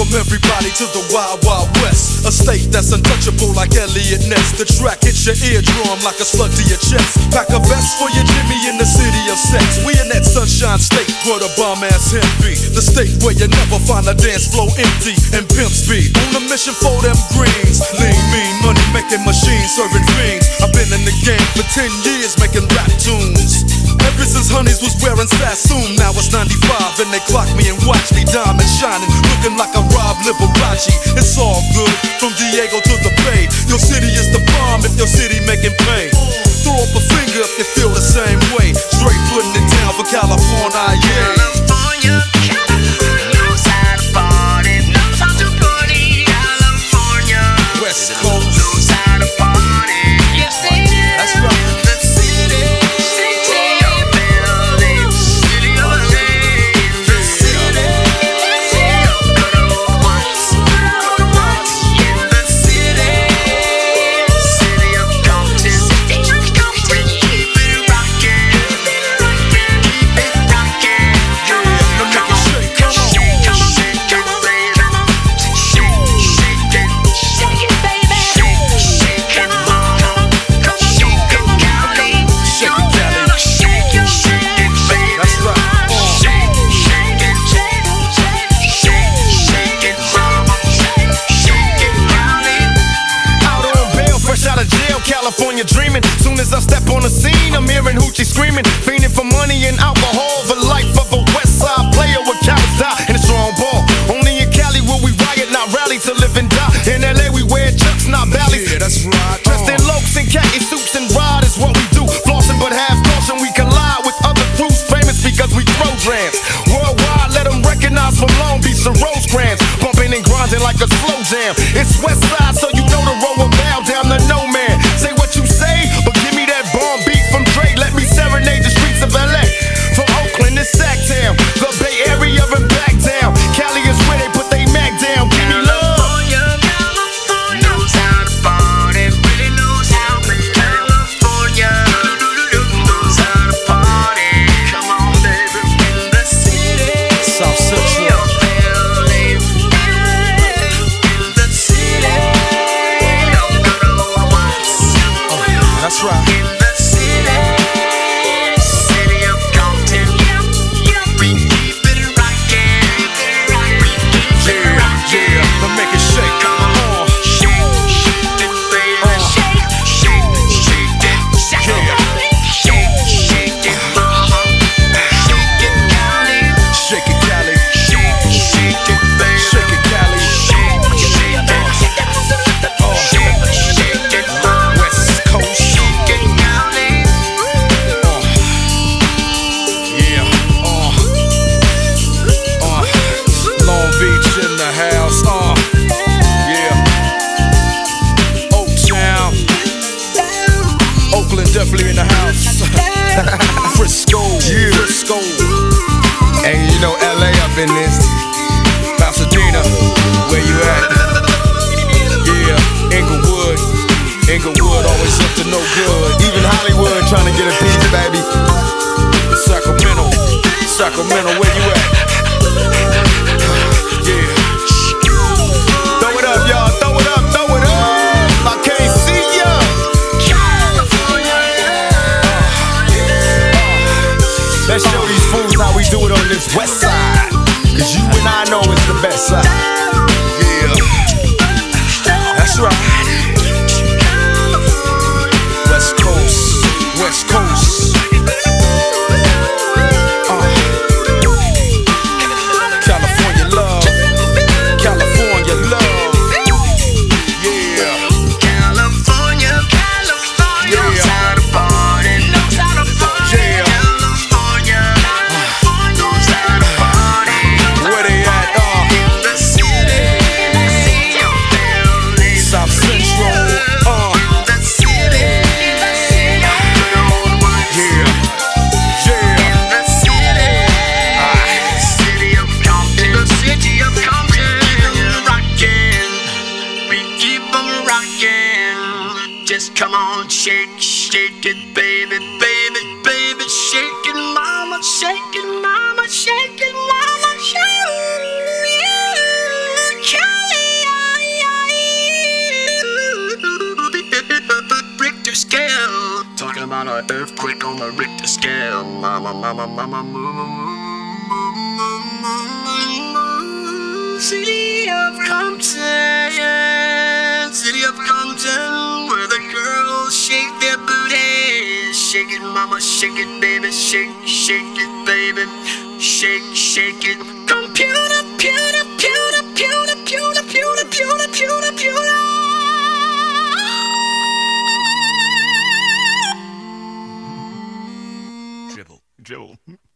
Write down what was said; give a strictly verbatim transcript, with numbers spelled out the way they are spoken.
Welcome everybody to the Wild Wild West, a state that's untouchable like Elliot Ness. The track hits your eardrum like a slug to your chest. Pack a vest for your Jimmy in the city of sex. We in that sunshine state where the bomb ass hemp be. The state where you never find a dance floor empty and pimp speed. On a mission for them greens, lean, mean, money making machines, serving fiends. I've been in the game for ten years making rap tunes. Ever since Honeys was wearing Sassoon, now it's ninety-five and they clock me and watch me diamond shining, looking like a Rob Liberace. It's all good from Diego to the Bay. Your city is the bomb if your city making pay. Throw up a finger if you feel the same way. Straight putting it down for California, yeah. California, California knows how to party, knows how to party. California, West Coast knows how to party. Yes, they do. That's right. The city, city of L A, city of L A, the city, city of good old ones, good old ones. In the city, city of Compton, city of Compton. Keep it rockin', keep it rockin', keep it rockin'. Come on, Now make it shake, come on. shake, shake it, baby. Shake, shake it, shake it, baby. Shake, shake it, mama. Come on, shake it, Cali. Shake it, Cali. Shake it, shake it, baby. That's right. Uh. Shake, shake it, shake, shake, shake, shake it, mama. Shake, shake it, Cali. Out on bail, fresh out of jail, California dreaming. Soon as I step on the scene, I'm hearing hoochie screaming, fiending for money and alcohol. The life of a West Side player with cowards die and a strong ball. Only in Cali will we riot, not rally to live and die. In L A we wear chucks, not valleys. Yeah, that's right. Dressed in lokes and khaki suits and ride is what we do. Flossing but have caution, we collide with other crews famous because we throw drams. Worldwide, let them recognize from Long Beach to Rosecrans. Bumping and grinding like a slow jam. It's West Side, so you know the road will bow down to no man. Say what you say, but give me that bomb beat from Dre. Let me serenade the streets of L A. From Oakland to Sacktown, the Bay Area and back down. Cali is where they put they Mac down. Give me love. California, California knows how to party, really knows how to. California knows how to party. Come on, baby, in the city. South Central. of L A. In the city of good old ones. That's right. In the city, city of Compton. We keep it rockin', we keep it Yeah, rockin'. yeah. Now make it shake. Come on, shake, shake it, baby. Shake, shake, shake it, shake it, shake, shake it, mama. Shake it, Cali. Shake it, Cali. Shake, shake it, baby. Shake it, Cali. Shake, shake it, Oh, shake, shake it, mama. West Coast. Shake it, Cali. Uh, yeah. Uh, uh, Long Beach in the house. Uh, yeah. Oaktown. Oakland definitely in the house. Frisco. Yeah. Frisco. And you know L A up in this. Pasadena. Where you at? Yeah. Inglewood. Inglewood always up to no good. Even Hollywood trying to get a piece, baby. Sacramento. Sacramento, where you at? Yeah. Throw it up, y'all. Throw it up. Throw it up. I can't see ya. Let's show these fools how we do it on this West Side. Cause you and I know it's the best side. Yeah. That's right. West Coast. West Coast. Uh. California love. California love. Yeah. California, California Yeah. knows how to party, knows how to party. Yeah. California, knows how to party. Where they at? Uh. In the city, city of L A. South Central. Uh. In the city, city of good old ones. Yeah. Yeah. In the city, city of Compton, the city of Compton. Rockin', we keep 'em rockin'. Just come on, shake, shake it, baby, baby, baby, shake it, mama, shake it, mama, shake it, mama, shake it. not an earthquake on the Richter scale. Mama, mama, mama, move, move, move, move. City of Compton, city of Compton, where the girls shake their booty. Shake it, mama, shake it, baby, shake, shake it, baby, shake, shake it. Computer, pewter, pewter, pewter, pewter, pewter, pewter, pewter, pewter. Dribble. Dribble.